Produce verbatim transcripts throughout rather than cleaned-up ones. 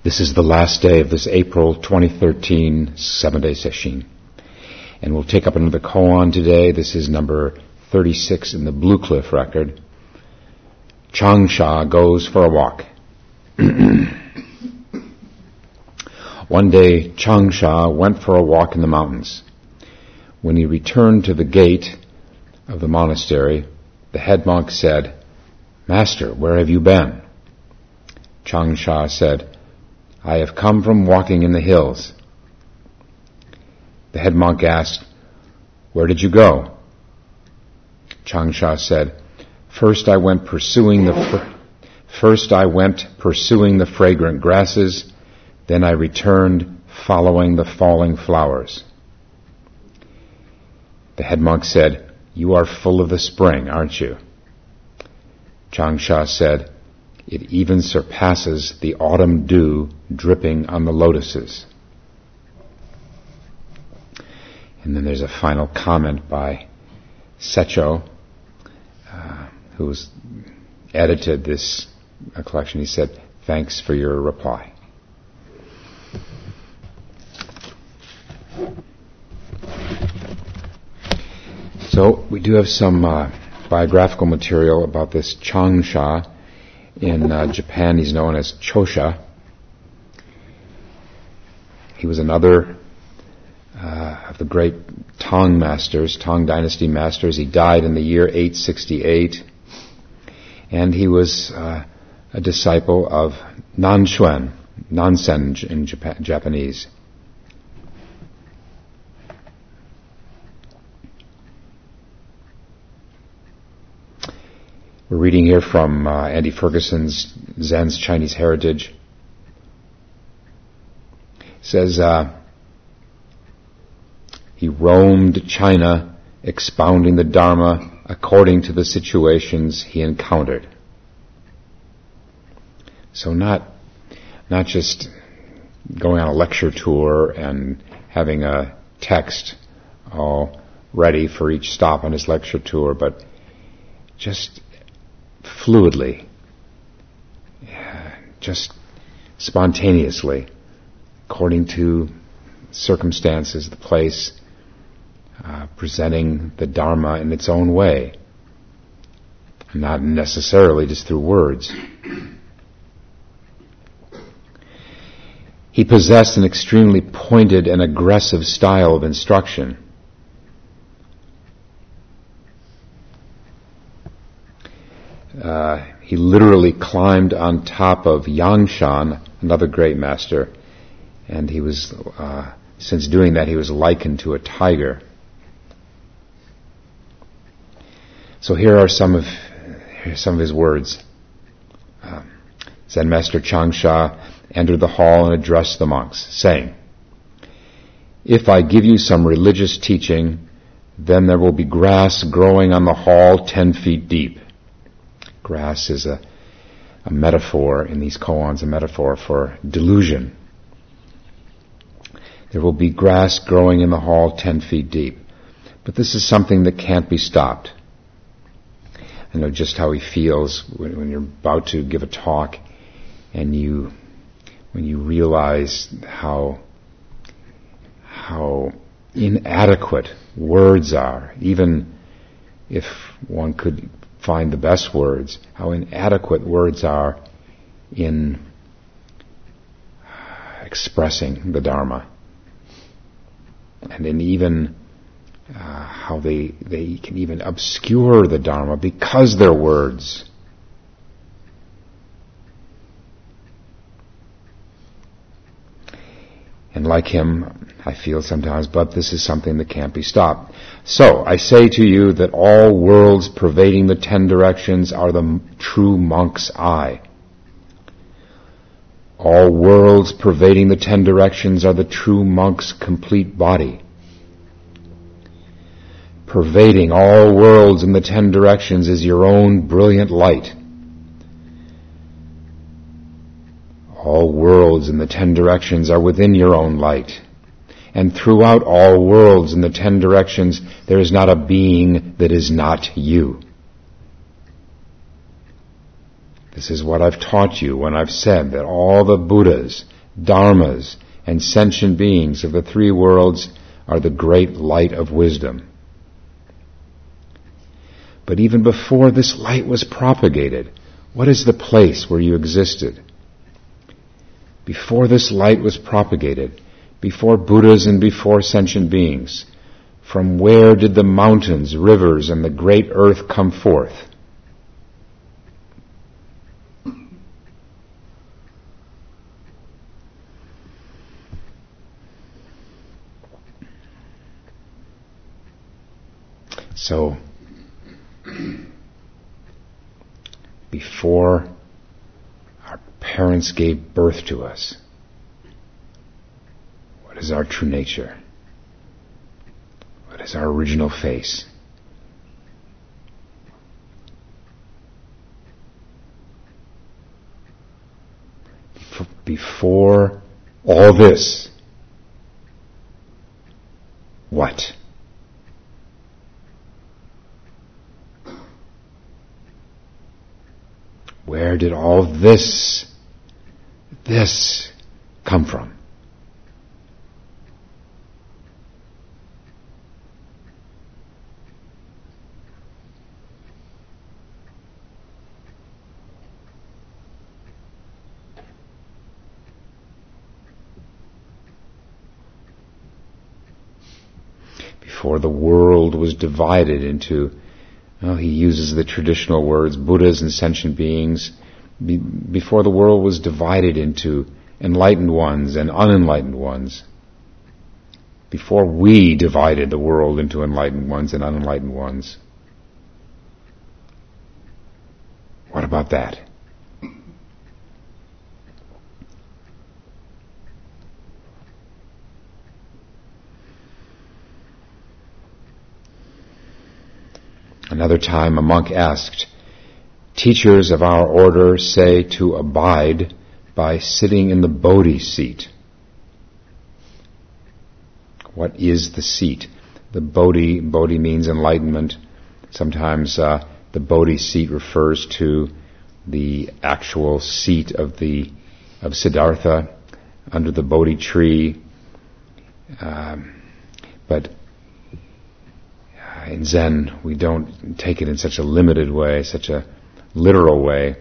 This is the last day of this April twenty thirteen seven-day session. And we'll take up another koan today. This is number thirty-six in the Blue Cliff record. Changsha goes for a walk. One day, Changsha went for a walk in the mountains. When he returned to the gate of the monastery, the head monk said, "Master, where have you been?" Changsha said, "I have come from walking in the hills." The head monk asked, "Where did you go?" Changsha said, First I went pursuing the fr- first I went pursuing the fragrant grasses, then I returned following the falling flowers." The head monk said, "You are full of the spring, aren't you?" Changsha said, "It even surpasses the autumn dew dripping on the lotuses." And then there's a final comment by Secho, uh, who's edited this uh, collection. He said, "Thanks for your reply." So we do have some uh, biographical material about this Changsha. In uh, Japan, he's known as Chosha. He was another uh, of the great Tang masters, Tang dynasty masters. He died in the year eight sixty-eight, and he was uh, a disciple of Nanshen, Nansen in Japan, Japanese. We're reading here from uh, Andy Ferguson's Zen's Chinese Heritage. It says, uh, he roamed China, expounding the Dharma according to the situations he encountered. So not, not just going on a lecture tour and having a text all ready for each stop on his lecture tour, but just fluidly, just spontaneously, according to circumstances, the place, uh, presenting the Dharma in its own way, not necessarily just through words. He possessed an extremely pointed and aggressive style of instruction. Uh, he literally climbed on top of Yangshan, another great master, and he was, uh, since doing that, he was likened to a tiger. So here are some of, here are some of his words. Um, Zen Master Changsha entered the hall and addressed the monks, saying, "If I give you some religious teaching, then there will be grass growing on the hall ten feet deep." Grass is a, a metaphor in these koans, a metaphor for delusion. There will be grass growing in the hall ten feet deep. But this is something that can't be stopped. I know just how he feels when, when you're about to give a talk and you, when you realize how, how inadequate words are, even if one could find the best words, how inadequate words are in expressing the Dharma, and in even uh, how they they can even obscure the Dharma because they're words. And like him, I feel sometimes, but this is something that can't be stopped. So, I say to you that all worlds pervading the ten directions are the true monk's eye. All worlds pervading the ten directions are the true monk's complete body. Pervading all worlds in the ten directions is your own brilliant light. All worlds in the ten directions are within your own light. And throughout all worlds in the ten directions, there is not a being that is not you. This is what I've taught you when I've said that all the Buddhas dharmas, and sentient beings of the three worlds are the great light of wisdom. But even before this light was propagated, what is the place where you existed? Before this light was propagated, before Buddhas and before sentient beings, from where did the mountains, rivers, and the great earth come forth? So, before our parents gave birth to us, what is our true nature? What is our original face? Before all this, what? Where did all this, this come from? Before the world was divided into, well, he uses the traditional words, Buddhas and sentient beings, be, before the world was divided into enlightened ones and unenlightened ones, before we divided the world into enlightened ones and unenlightened ones. What about that? Another time a monk asked, teachers of our order say to abide by sitting in the Bodhi seat. What is the seat? The Bodhi, Bodhi means enlightenment. Sometimes uh, the Bodhi seat refers to the actual seat of the of Siddhartha under the Bodhi tree. Um, but in Zen, we don't take it in such a limited way, such a literal way.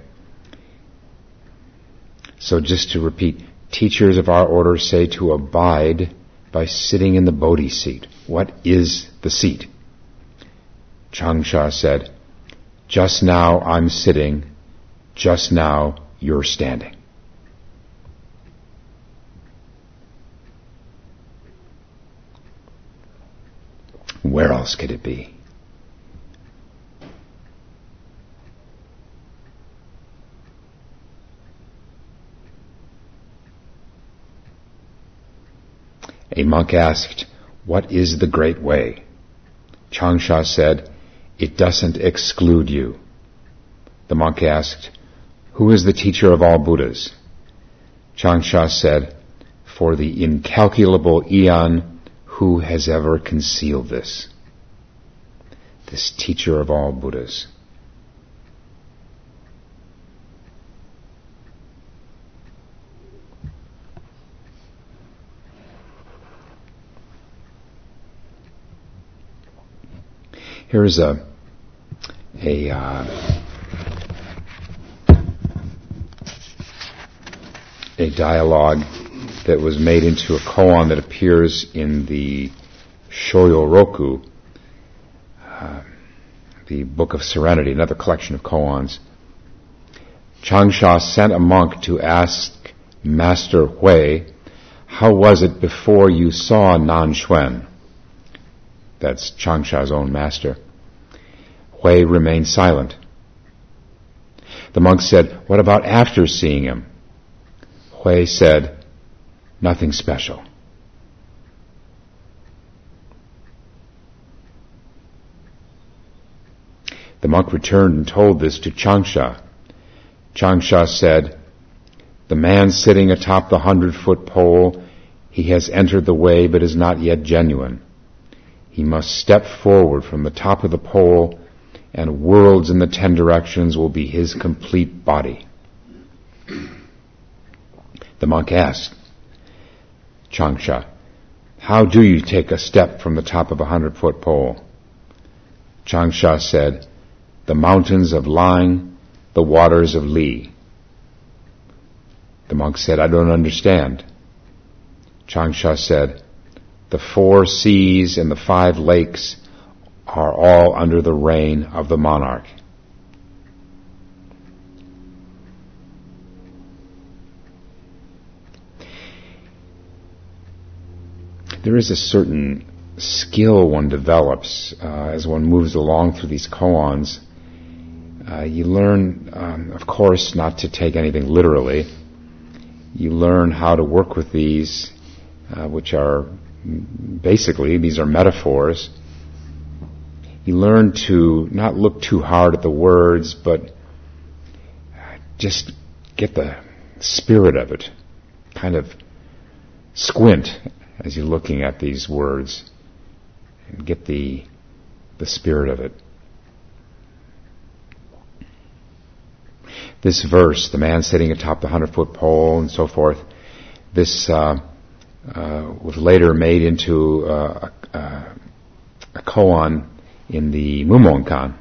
So just to repeat, teachers of our order say to abide by sitting in the Bodhi seat. What is the seat? Changsha said, just now I'm sitting, just now you're standing. Where else could it be? A monk asked, what is the great way? Changsha said, it doesn't exclude you. The monk asked, who is the teacher of all Buddhas? Changsha said, for the incalculable eon, who has ever concealed this? This teacher of all Buddhas. Here's a a uh, a dialogue that was made into a koan that appears in the Shoyoroku, uh, the Book of Serenity, another collection of koans. Changsha sent a monk to ask Master Hui, how was it before you saw Nanxuan? That's Changsha's own master. Hui remained silent. The monk said, what about after seeing him? Hui said, nothing special. The monk returned and told this to Changsha. Changsha said, the man sitting atop the hundred-foot pole, he has entered the way but is not yet genuine. He must step forward from the top of the pole, and worlds in the ten directions will be his complete body. The monk asked, Changsha, how do you take a step from the top of a hundred-foot pole? Changsha said, the mountains of Lang, the waters of Li. The monk said, I don't understand. Changsha said, the four seas and the five lakes are all under the reign of the monarch. There is a certain skill one develops uh, as one moves along through these koans. Uh, you learn, um, of course, not to take anything literally. You learn how to work with these, uh, which are basically, these are metaphors. You learn to not look too hard at the words, but just get the spirit of it. Kind of squint as you're looking at these words and get the the spirit of it. This verse, the man sitting atop the hundred-foot pole and so forth, this uh, uh, was later made into uh, a, a, a koan in the Mumonkan.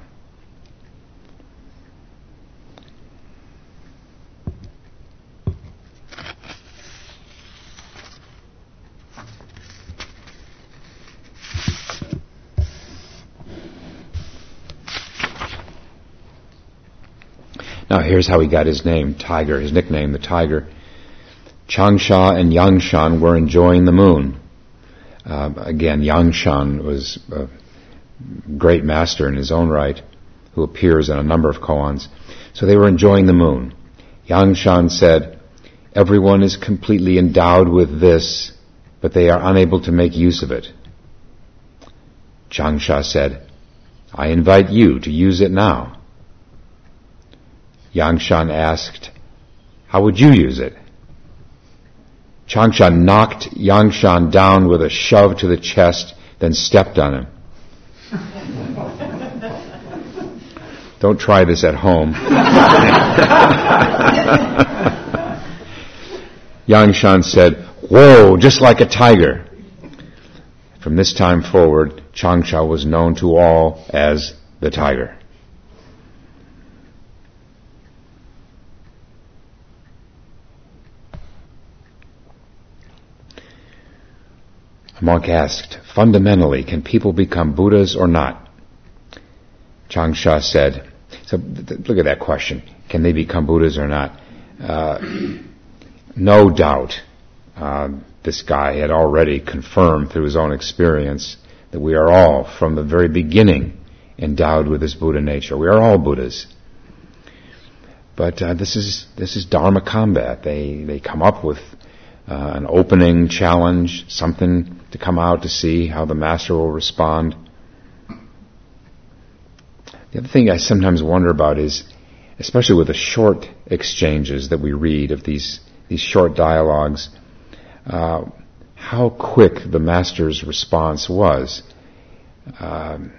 Now here's how he got his name, Tiger, his nickname, the Tiger. Changsha and Yangshan were enjoying the moon. Uh, again, Yangshan was a great master in his own right, who appears in a number of koans. So they were enjoying the moon. Yangshan said, everyone is completely endowed with this, but they are unable to make use of it. Changsha said, I invite you to use it now. Yangshan asked, how would you use it? Changsha knocked Yangshan down with a shove to the chest, then stepped on him. Don't try this at home. Yangshan said, whoa, just like a tiger. From this time forward, Changsha was known to all as the Tiger. A monk asked, fundamentally, can people become Buddhas or not? Changsha said, so th- look at that question. Can they become Buddhas or not? Uh, no doubt. Uh, this guy had already confirmed through his own experience that we are all, from the very beginning, endowed with this Buddha nature. We are all Buddhas. But uh, this is this is Dharma combat. They they come up with uh, an opening challenge, something to come out to see how the master will respond. The other thing I sometimes wonder about is, especially with the short exchanges that we read of these these short dialogues, uh, how quick the master's response was. Um,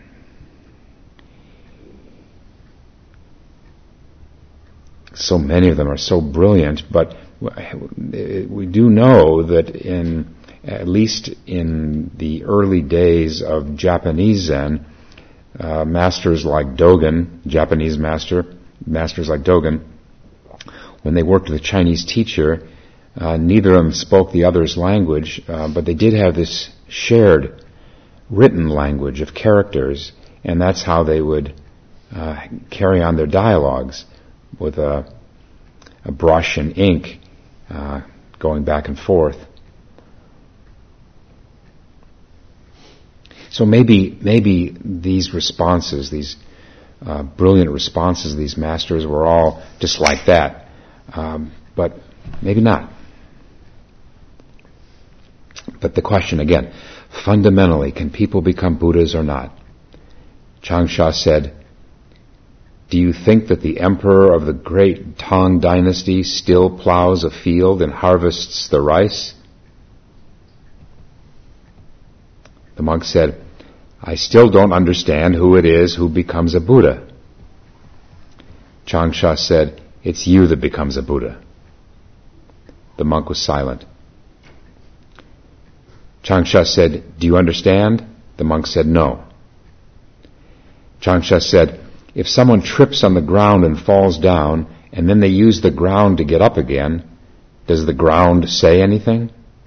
so many of them are so brilliant, but we do know that in, at least in the early days of Japanese Zen, uh, masters like Dogen, Japanese master, masters like Dogen, when they worked with a Chinese teacher, uh, neither of them spoke the other's language, uh, but they did have this shared written language of characters, and that's how they would uh, carry on their dialogues, with a, a brush and ink uh, going back and forth. So maybe maybe these responses, these uh, brilliant responses of these masters were all just like that, um, but maybe not. But the question again, fundamentally, can people become Buddhas or not? Changsha said, do you think that the emperor of the great Tang dynasty still plows a field and harvests the rice? The monk said, I still don't understand who it is who becomes a Buddha. Changsha said, it's you that becomes a Buddha. The monk was silent. Changsha said, "Do you understand?" The monk said, "No." Changsha said, "If someone trips on the ground and falls down, and then they use the ground to get up again, does the ground say anything?"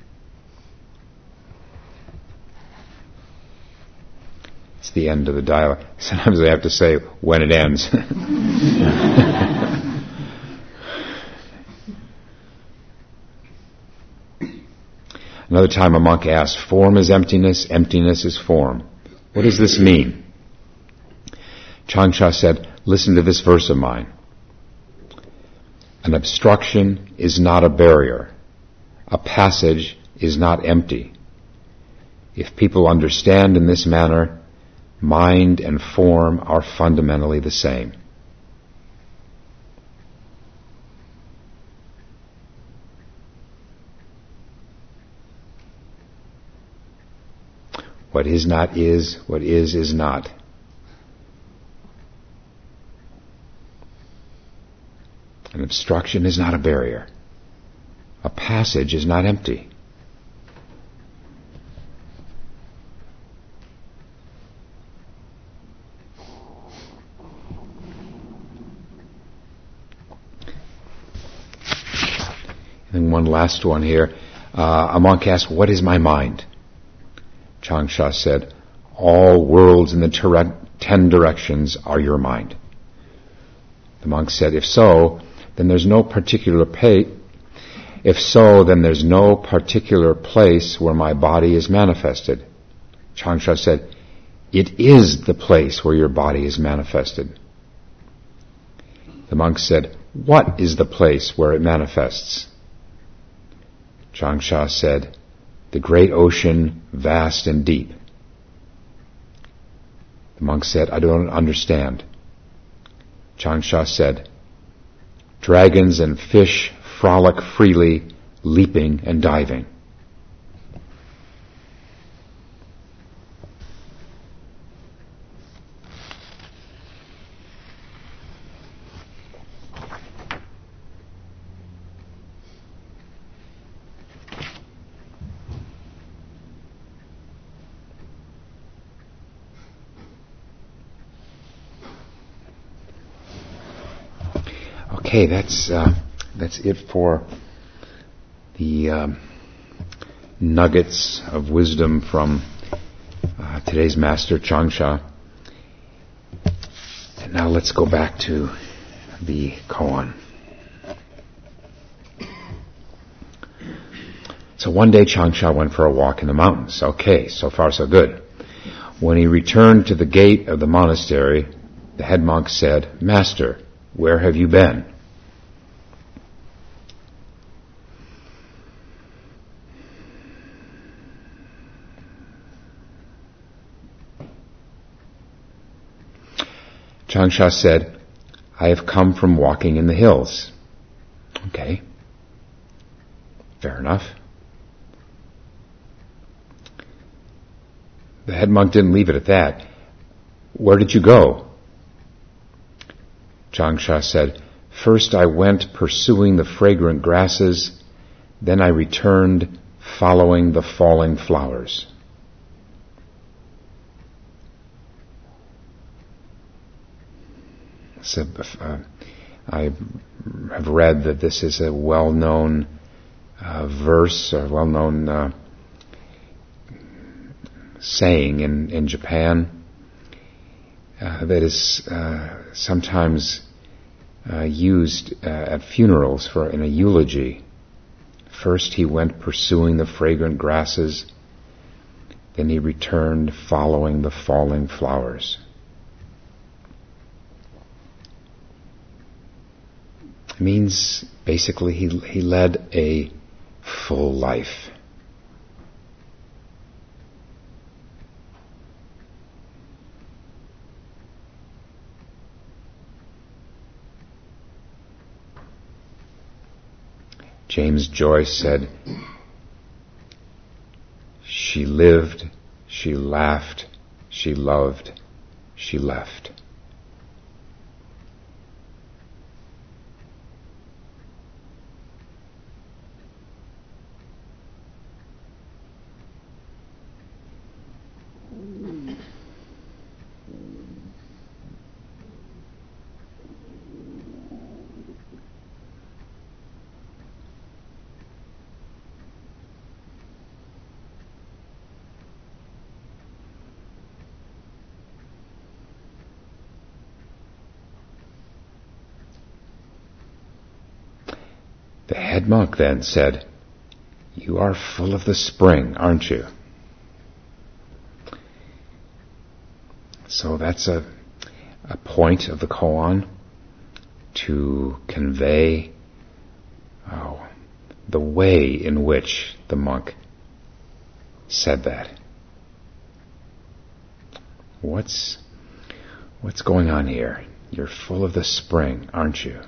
It's the end of the dialogue. Sometimes I have to say when it ends. Another time a monk asked, "Form is emptiness, emptiness is form. What does this mean?" Changsha said, "Listen to this verse of mine. An obstruction is not a barrier. A passage is not empty. If people understand in this manner, mind and form are fundamentally the same." What is not is, what is is not. An obstruction is not a barrier. A passage is not empty. And one last one here. Uh, a monk asked, "What is my mind?" Changsha said, "All worlds in the ter- ten directions are your mind." The monk said, "If so, then there's no particular pa- If so, then there's no particular place where my body is manifested." Changsha said, "It is the place where your body is manifested." The monk said, "What is the place where it manifests?" Changsha said, "The great ocean, vast and deep." The monk said, "I don't understand." Changsha said, "Dragons and fish frolic freely, leaping and diving." Okay, that's uh, that's it for the um, nuggets of wisdom from uh, today's master Changsha. And now let's go back to the koan. So one day Changsha went for a walk in the mountains. Okay, so far so good. When he returned to the gate of the monastery, the head monk said, "Master, where have you been?" Changsha said, "I have come from walking in the hills." Okay. Fair enough. The head monk didn't leave it at that. "Where did you go?" Changsha said, "First I went pursuing the fragrant grasses, then I returned following the falling flowers." So, uh, I have read that this is a well-known uh, verse, or well-known uh, saying in, in Japan uh, that is uh, sometimes uh, used uh, at funerals for in a eulogy. First he went pursuing the fragrant grasses, then he returned following the falling flowers. It means basically he he led a full life. James Joyce said, "She lived, she laughed, she loved, she left." The head monk then said, "You are full of the spring, aren't you?" So that's a, a point of the koan to convey oh, the way in which the monk said that. What's what's going on here? You're full of the spring, aren't you?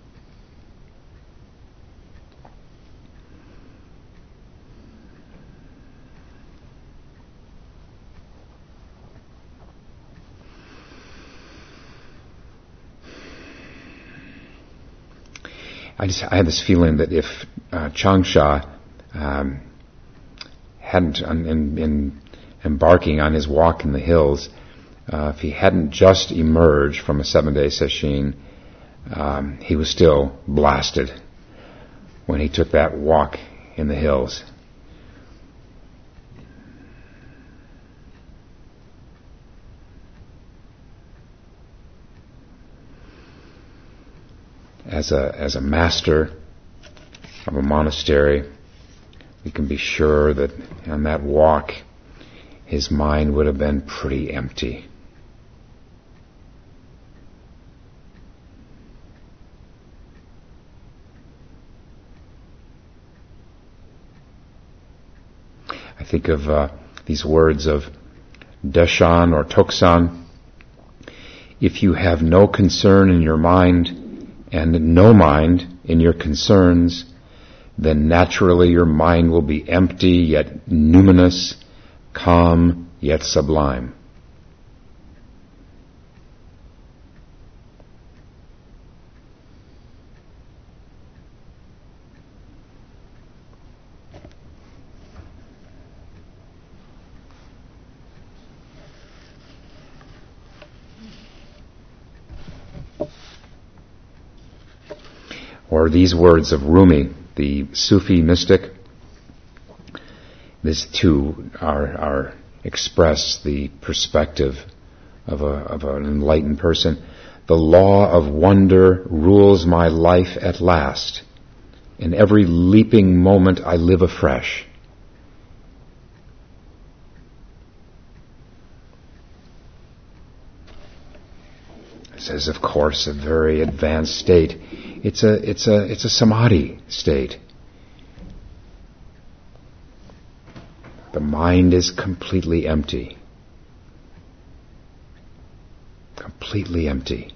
I just I had this feeling that if uh, Changsha um, hadn't, in, in embarking on his walk in the hills, uh, if he hadn't just emerged from a seven-day sesshin, um, he was still blasted when he took that walk in the hills. As a as a master of a monastery, we can be sure that on that walk, his mind would have been pretty empty. I think of uh, these words of Deshan or Toksan. If you have no concern in your mind and no mind in your concerns, then naturally your mind will be empty yet numinous, calm yet sublime. Or these words of Rumi, the Sufi mystic. These two are, are express the perspective of a of an enlightened person. The law of wonder rules my life at last. In every leaping moment I live afresh. This is, of course, a very advanced state. It's a it's a it's a samadhi state. The mind is completely empty. Completely empty.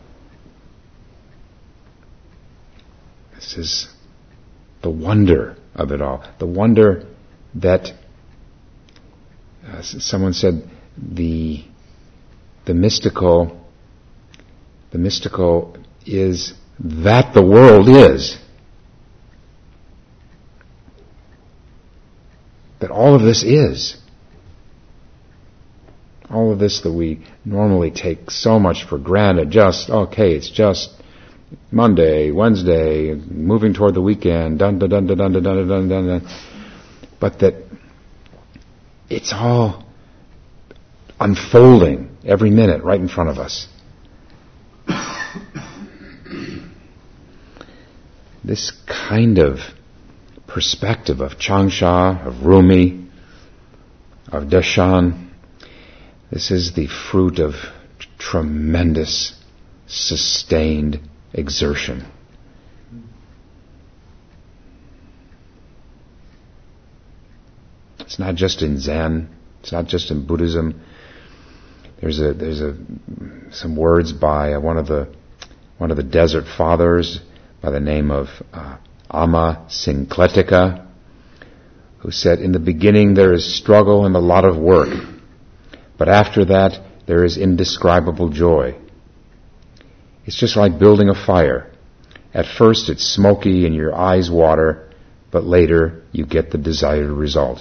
This is the wonder of it all. The wonder that uh, someone said the the mystical the mystical is that the world is. That all of this is. All of this that we normally take so much for granted, just, okay, it's just Monday, Wednesday, moving toward the weekend, dun dun dun dun dun dun dun dun dun dun. But that it's all unfolding every minute right in front of us. This kind of perspective of Changsha, of Rumi, of Deshan, this is the fruit of tremendous, sustained exertion. It's not just in Zen, it's not just in Buddhism. There's a there's a some words by one of the one of the desert fathers by the name of uh, Amma Sincletica, who said, "In the beginning there is struggle and a lot of work, but after that there is indescribable joy. It's just like building a fire. At first it's smoky and your eyes water, but later you get the desired result."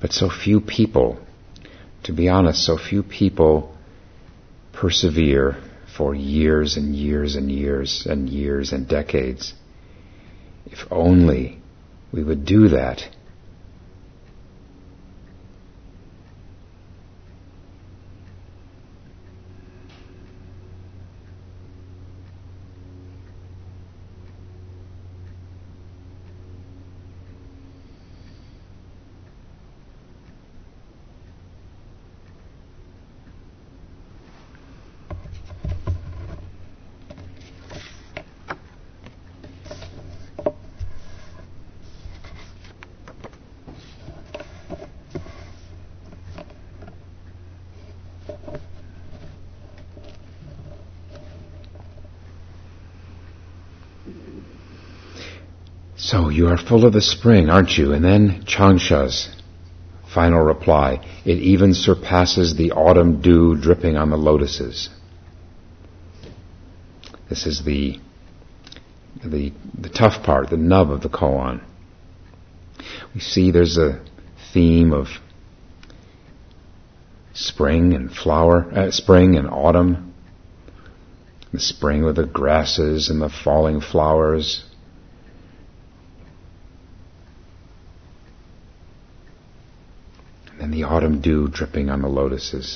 But so few people, to be honest, so few people persevere for years and years and years and years and decades. If only we would do that. So you are full of the spring, aren't you? And then Changsha's final reply, it even surpasses the autumn dew dripping on the lotuses. This is the, the, the tough part, the nub of the koan. We see there's a theme of spring and flower, uh, spring and autumn. The spring with the grasses and the falling flowers. And the autumn dew dripping on the lotuses.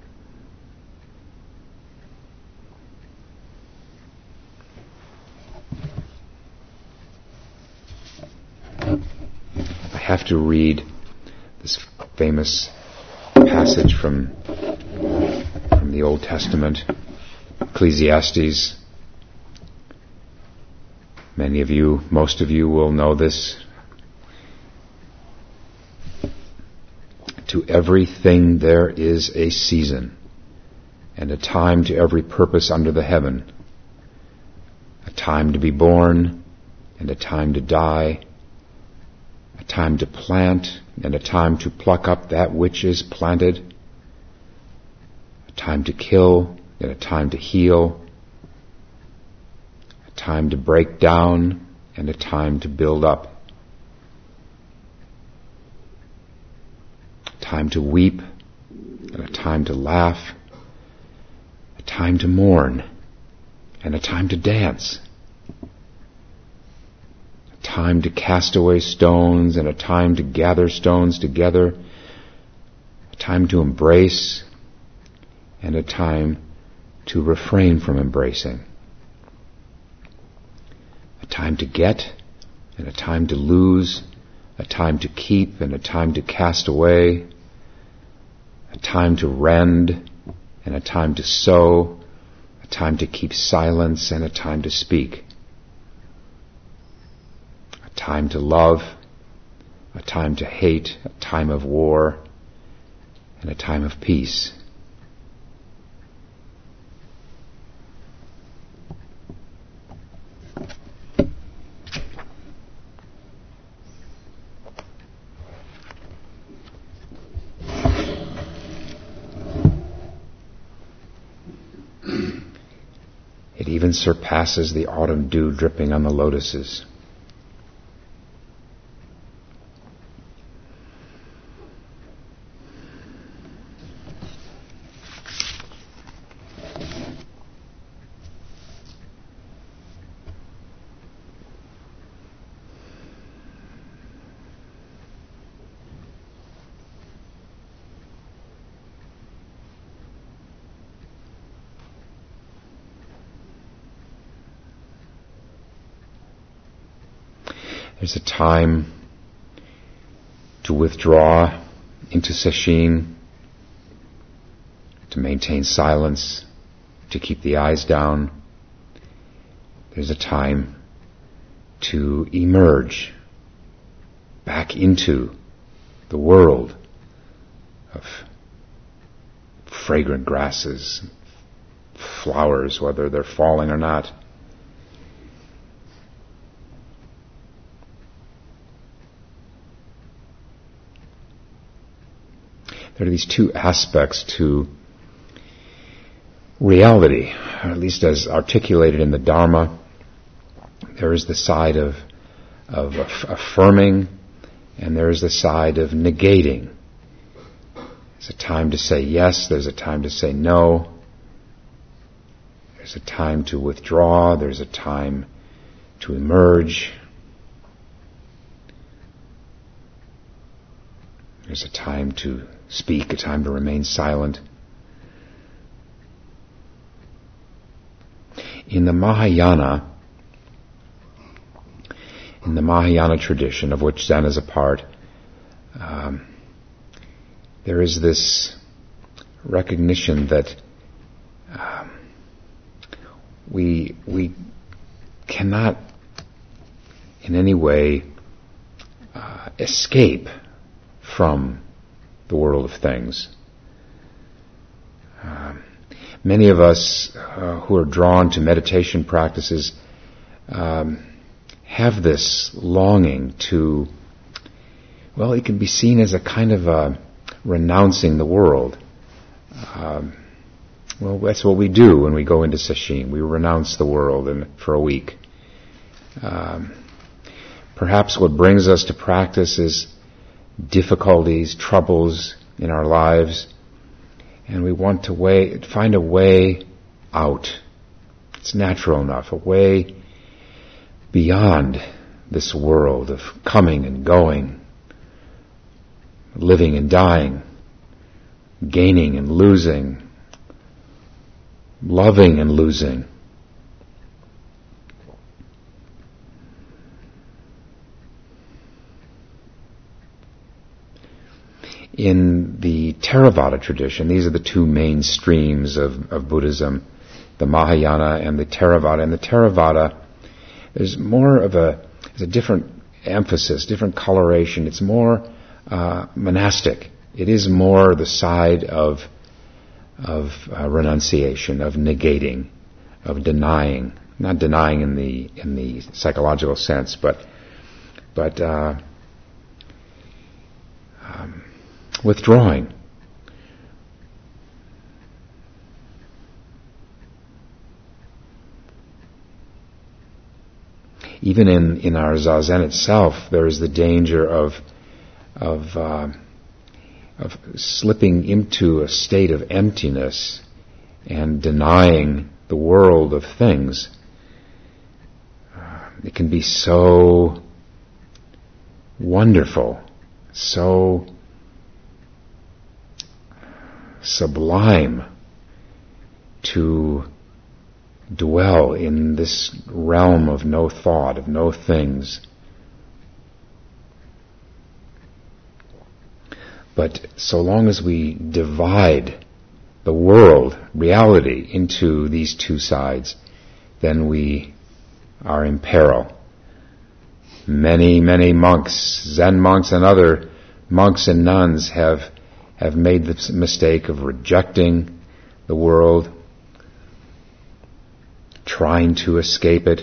I have to read this famous passage from, from the Old Testament, Ecclesiastes. Many of you, most of you will know this. To everything there is a season, and a time to every purpose under the heaven. A time to be born, and a time to die. A time to plant, and a time to pluck up that which is planted. A time to kill, and a time to heal. A time to break down, and a time to build up. A time to weep, and a time to laugh. A time to mourn, and a time to dance. A time to cast away stones, and a time to gather stones together. A time to embrace, and a time to refrain from embracing. A time to get, and a time to lose. A time to keep, and a time to cast away. A time to rend, and a time to sow. A time to keep silence, and a time to speak. A time to love, a time to hate, a time of war, and a time of peace. It even surpasses the autumn dew dripping on the lotuses. There's a time to withdraw into sesshin, to maintain silence, to keep the eyes down. There's a time to emerge back into the world of fragrant grasses, flowers, whether they're falling or not. There are these two aspects to reality, or at least as articulated in the Dharma. There is the side of, of aff- affirming and there's the side of negating. There's a time to say yes, there's a time to say no. There's a time to withdraw, there's a time to emerge. There's a time to speak, a time to remain silent. In the Mahayana, in the Mahayana tradition, of which Zen is a part, um, there is this recognition that um, we we cannot in any way uh, escape from the world of things. Um, many of us uh, who are drawn to meditation practices um, have this longing to, well, it can be seen as a kind of a renouncing the world. Um, well, that's what we do when we go into sesshin. We renounce the world and for a week. Um, perhaps what brings us to practice is difficulties, troubles in our lives, and we want to way, find a way out. It's natural enough, a way beyond this world of coming and going, living and dying, gaining and losing, loving and losing. In the Theravada tradition, these are the two main streams of, of Buddhism, the Mahayana and the Theravada. And the Theravada, there's more of a, there's a different emphasis, different coloration. It's more uh, monastic. It is more the side of of uh, renunciation, of negating, of denying. Not denying in the in the psychological sense, but but uh, um, withdrawing. Even in, in our Zazen itself, there is the danger of of uh, of slipping into a state of emptiness and denying the world of things. Uh, it can be so wonderful, so sublime to dwell in this realm of no thought, of no things. But so long as we divide the world, reality, into these two sides, then we are in peril. Many, many monks, Zen monks and other monks and nuns have have made the mistake of rejecting the world, trying to escape it.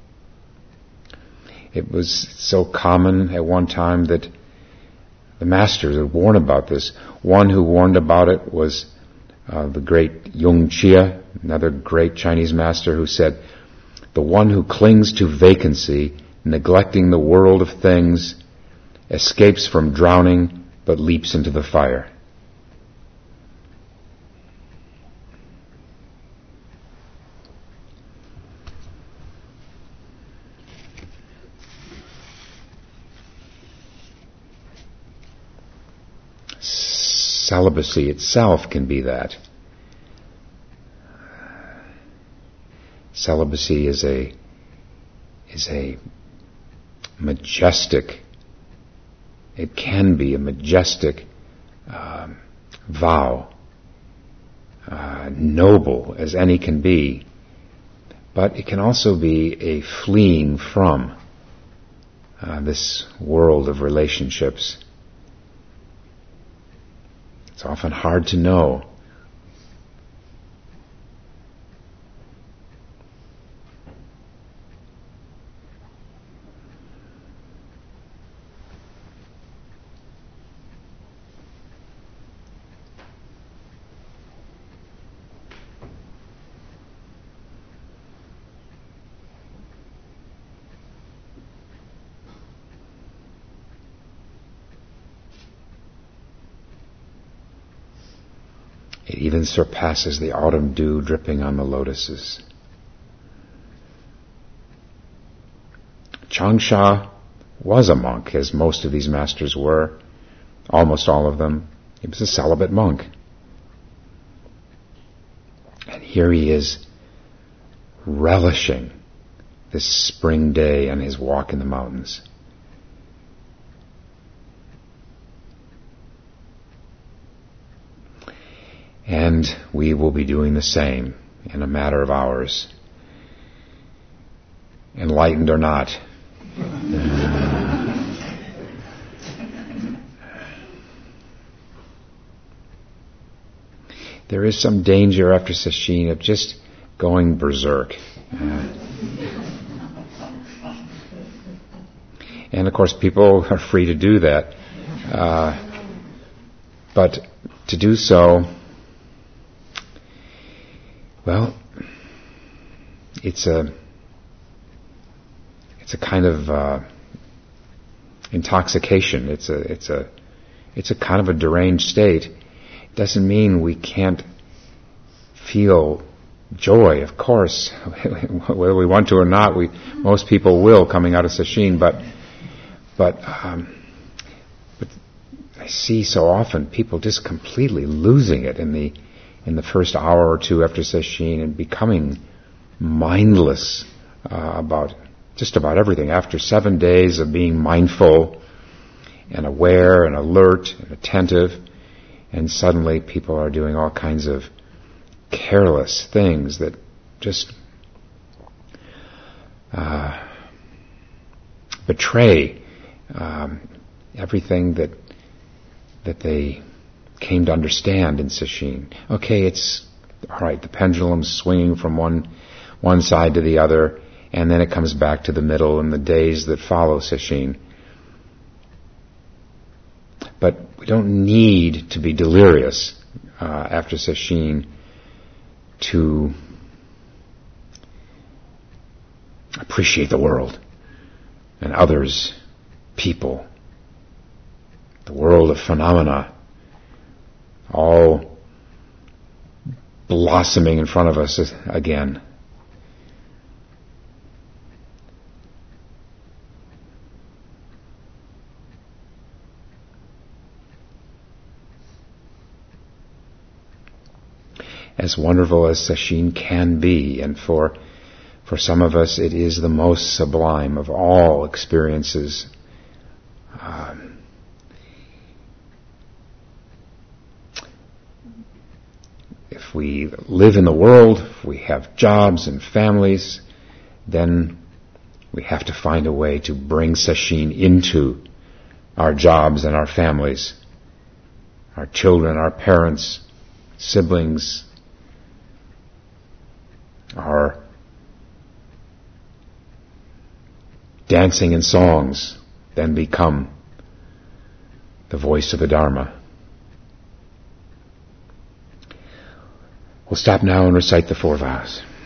It was so common at one time that the masters had warned about this. One who warned about it was uh, the great Yung Chia, another great Chinese master, who said, "The one who clings to vacancy, neglecting the world of things, escapes from drowning but leaps into the fire." Celibacy itself can be that. Celibacy is a is a majestic, it can be a majestic um, vow, uh, noble as any can be, but it can also be a fleeing from uh, this world of relationships. It's often hard to know. It even surpasses the autumn dew dripping on the lotuses. Changsha was a monk, as most of these masters were, almost all of them. He was a celibate monk. And here he is relishing this spring day and his walk in the mountains. And we will be doing the same in a matter of hours. Enlightened or not. There is some danger after sesshin of just going berserk. Uh, and of course people are free to do that. Uh, but to do so, well, it's a it's a kind of uh, intoxication. It's a it's a it's a kind of a deranged state. It doesn't mean we can't feel joy. Of course, whether we want to or not, we most people will coming out of sesshin. But but um, but I see so often people just completely losing it in the in the first hour or two after sesshin and becoming mindless uh, about just about everything. After seven days of being mindful and aware and alert and attentive, and suddenly people are doing all kinds of careless things that just uh, betray um, everything that that they came to understand in sesshin. Okay, it's all right. The pendulum's swinging from one one side to the other, and then it comes back to the middle in the days that follow sesshin. But we don't need to be delirious uh, after sesshin to appreciate the world and others, people, the world of phenomena, all blossoming in front of us again. As wonderful as sesshin can be, and for for some of us it is the most sublime of all experiences. Um, if we live in the world, if we have jobs and families, then we have to find a way to bring sesshin into our jobs and our families, our children, our parents, siblings, our dancing and songs then become the voice of the Dharma. We'll stop now and recite the four vows.